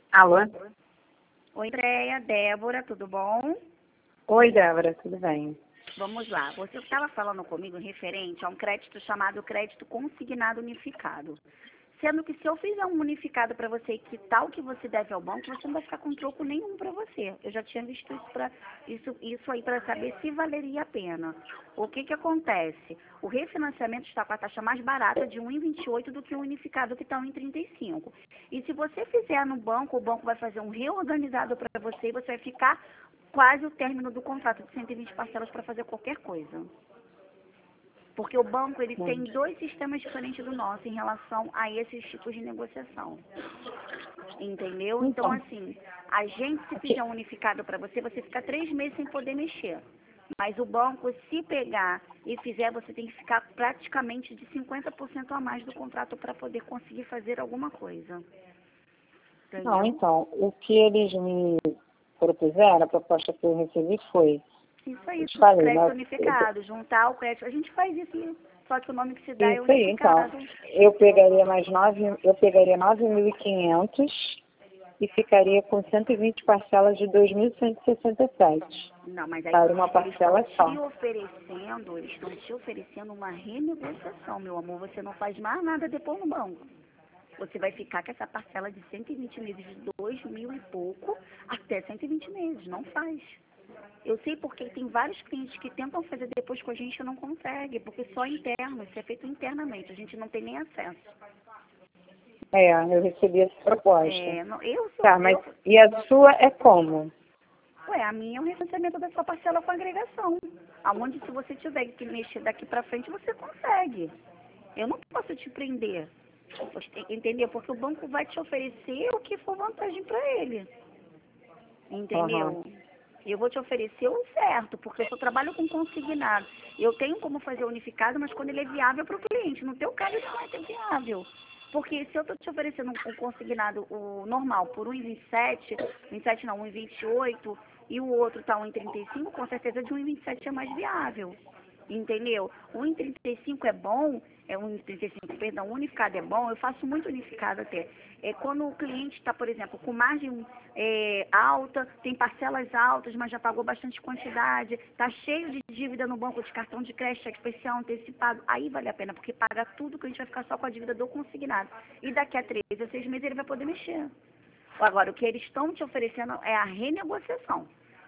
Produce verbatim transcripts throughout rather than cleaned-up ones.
Alô? Oi, Andréia, Débora, tudo bom? Oi, Débora, tudo bem? Vamos lá. Você estava falando comigo referente a um crédito chamado crédito consignado unificado. Sendo que se eu fizer um unificado para você e quitar o que você deve ao banco, você não vai ficar com troco nenhum para você. Eu já tinha visto isso, pra, isso, isso aí para saber se valeria a pena. O que que acontece? O refinanciamento está com a taxa mais barata de um vírgula vinte e oito do que o unificado que está um vírgula trinta e cinco. E se você fizer no banco, o banco vai fazer um reorganizado para você e você vai ficar quase o término do contrato de cento e vinte parcelas para fazer qualquer coisa. Porque o banco ele tem dois sistemas diferentes do nosso em relação a esses tipos de negociação. Entendeu? Então, assim, a gente se fizer um unificado para você, você fica três meses sem poder mexer. Mas o banco, se pegar e fizer, você tem que ficar praticamente de cinquenta por cento a mais do contrato para poder conseguir fazer alguma coisa. Entendeu? Não, então, o que eles me propuseram, a proposta que eu recebi foi... Isso aí, falei, crédito né? unificado, juntar o crédito. A gente faz isso, só que o nome que se dá é Isso aí, então. unificado. Eu pegaria mais nove, eu pegaria nove mil e quinhentos e ficaria com cento e vinte parcelas de dois mil cento e sessenta e sete. Não, mas aí Para uma parcela eles só. estão te oferecendo, eles estão te oferecendo uma renegociação, meu amor. Você não faz mais nada depois no banco. Você vai ficar com essa parcela de cento e vinte meses, de dois mil e pouco, até cento e vinte meses. Não faz. Eu sei porque tem vários clientes que tentam fazer depois com a gente e não consegue, porque só interno, isso é feito internamente, a gente não tem nem acesso. É, eu recebi essa proposta. É, não, eu sou, Tá, mas eu, e a sua é como? Ué, a minha é o refinanciamento da sua parcela com agregação. Aonde se você tiver que mexer daqui pra frente, você consegue. Eu não posso te prender, entendeu? Porque o banco vai te oferecer o que for vantagem para ele. Entendeu? Uhum. Eu vou te oferecer o certo, porque eu só trabalho com consignado. Eu tenho como fazer unificado, mas quando ele é viável para o cliente. No teu caso, ele não vai ser viável. Porque se eu estou te oferecendo um consignado o normal por um vírgula vinte e sete, vinte e sete não, um vírgula vinte e oito, e o outro está um vírgula trinta e cinco, com certeza de um vírgula vinte e sete é mais viável. Entendeu? O um vírgula trinta e cinco é bom, é um vírgula trinta e cinco, perdão, unificado é bom, eu faço muito unificado até. É quando o cliente está, por exemplo, com margem é, alta, tem parcelas altas, mas já pagou bastante quantidade, está cheio de dívida no banco de cartão de crédito especial antecipado, aí vale a pena, porque paga tudo que a gente vai ficar só com a dívida do consignado. E daqui a três a seis meses ele vai poder mexer. Agora, o que eles estão te oferecendo é a renegociação.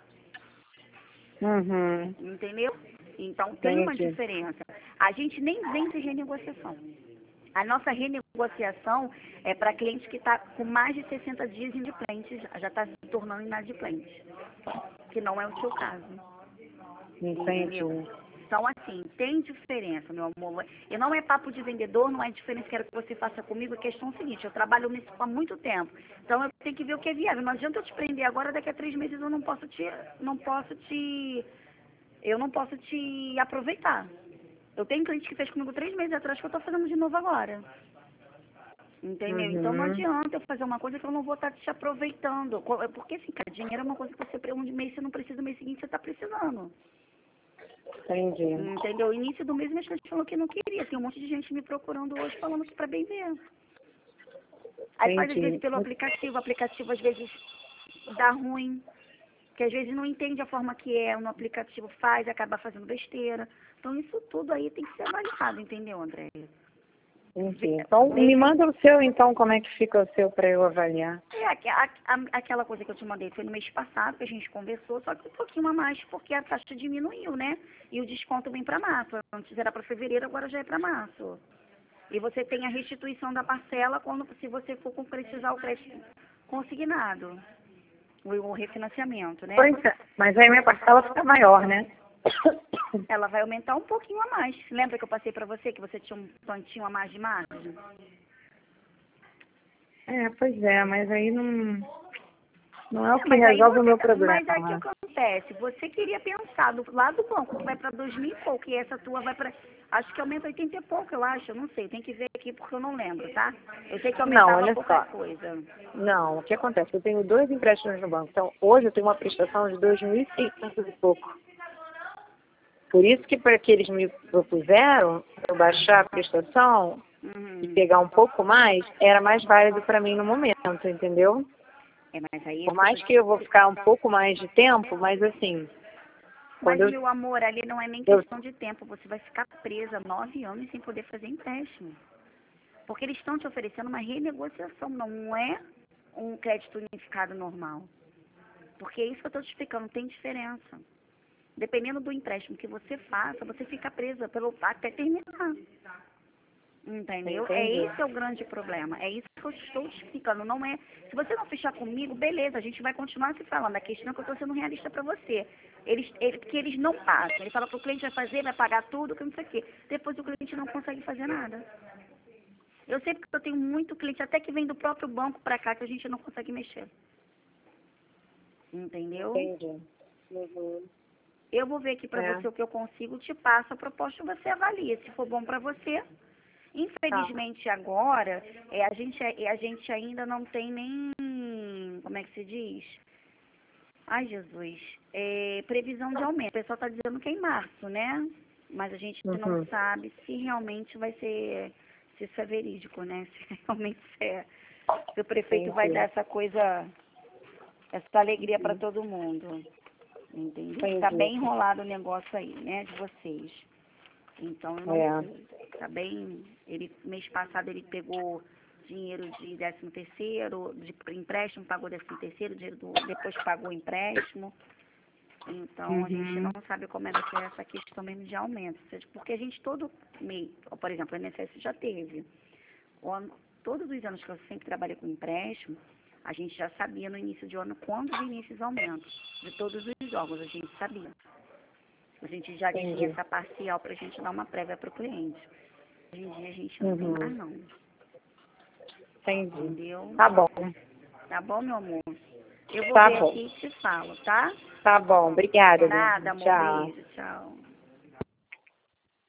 Uhum. Entendeu? Então, tem uma Entendi. diferença. A gente nem vende renegociação. A nossa renegociação é para cliente que está com mais de sessenta dias inadimplente, já está se tornando inadimplente, que não é o seu caso. Entendi. Entendeu? Então, assim, tem diferença, meu amor. E não é papo de vendedor, não é diferença que quero que você faça comigo. A questão é a seguinte, eu trabalho nisso há muito tempo. Então, eu tenho que ver o que é viável. Não adianta eu te prender agora, daqui a três meses eu não posso te... Não posso te eu não posso te aproveitar. Eu tenho cliente que fez comigo três meses atrás que eu estou fazendo de novo agora. Entendeu? Uhum. Então não adianta eu fazer uma coisa que eu não vou estar te aproveitando. Porque assim, cara, dinheiro é uma coisa que você um mês você não precisa, no mês seguinte você está precisando. Entendi. Entendeu? Início do mês minha cliente falou que não queria. Tem um monte de gente me procurando hoje falando que para bem ver. Aí faz às vezes pelo aplicativo, o aplicativo às vezes dá ruim. Que às vezes não entende a forma que é, no aplicativo faz, acaba fazendo besteira. Então, isso tudo aí tem que ser avaliado, entendeu, André? Entendi. Então, me manda o seu, então, como é que fica o seu para eu avaliar? É, a, a, aquela coisa que eu te mandei foi no mês passado, que a gente conversou, só que um pouquinho a mais, porque a taxa diminuiu, né? E o desconto vem para março. Antes era para fevereiro, agora já é para março. E você tem a restituição da parcela quando, se você for concretizar o crédito consignado. O refinanciamento, né? Pois é, mas aí minha parcela fica maior, né? Ela vai aumentar um pouquinho a mais. Lembra que eu passei para você que você tinha um tantinho a mais de margem? É, pois é, mas aí não, não é o É, que mas aí resolve o você meu tá- problema. Mas aí o que acontece? Você queria pensar do lado do banco que vai para dois mil e pouco, e essa tua vai para... Acho que aumenta oitenta e pouco, eu acho. Eu não sei, tem que ver aqui porque eu não lembro, tá? Eu sei que Não, aumentava olha pouca só. coisa. Não, o que acontece? Eu tenho dois empréstimos no banco. Então, hoje eu tenho uma prestação de dois mil e seiscentos e pouco. Por isso que para que eles me propuseram eu baixar a prestação Uhum. e pegar um pouco mais, era mais válido para mim no momento, entendeu? É, mas aí... Por mais que eu vou ficar um pouco mais de tempo, mas assim... Mas, Quando eu... meu amor, ali não é nem eu... questão de tempo. Você vai ficar presa nove anos sem poder fazer empréstimo. Porque eles estão te oferecendo uma renegociação, não é um crédito unificado normal. Porque é isso que eu estou te explicando, tem diferença. Dependendo do empréstimo que você faça, você fica presa pelo, até terminar. Entendeu? Entendi. É esse é o grande problema. É isso que eu estou te explicando. Não é. Se você não fechar comigo, beleza, a gente vai continuar se falando. A questão é que eu estou sendo realista para você. Eles, ele, que eles não passam. Ele fala que o cliente vai fazer, vai pagar tudo, que não sei o quê. Depois o cliente não consegue fazer nada. Eu sei porque eu tenho muito cliente, até que vem do próprio banco para cá, que a gente não consegue mexer. Entendeu? Entendi. Uhum. Eu vou ver aqui para É. você o que eu consigo, te passo a proposta, você avalia. Se for bom para você. Infelizmente Tá. agora, é, a, gente, é, a gente ainda não tem nem, como é que se diz? Ai, Jesus, é, previsão de aumento. O pessoal está dizendo que é em março, né? Mas a gente Uhum. não sabe se realmente vai ser, se isso é verídico, né? Se realmente é, se o prefeito Entendi. vai dar essa coisa, essa alegria para Uhum. todo mundo. Entendeu? Entendi. Está bem enrolado o negócio aí, né, de vocês. Então, eu não É. sei. Tá bem, ele, mês passado ele pegou dinheiro de décimo terceiro, de empréstimo, pagou décimo terceiro, dinheiro do, depois pagou empréstimo. Então, Uhum. a gente não sabe como é que vai ser essa questão mesmo de aumento. Ou seja, porque a gente todo mês, por exemplo, o I N S S já teve. O ano, todos os anos que eu sempre trabalhei com empréstimo, a gente já sabia no início de ano quando vinha esses aumentos. De todos os órgãos, a gente sabia. A gente já Entendi. tinha essa parcial para a gente dar uma prévia para o cliente. Hoje em dia a gente não Uhum. tem mais não. Entendi. Entendeu? Tá bom. Tá bom, meu amor? Eu vou Tá ver bom. aqui e te falo, tá? Tá bom. Obrigada, Nada, Lívia. amor. Tchau. Beijo, tchau.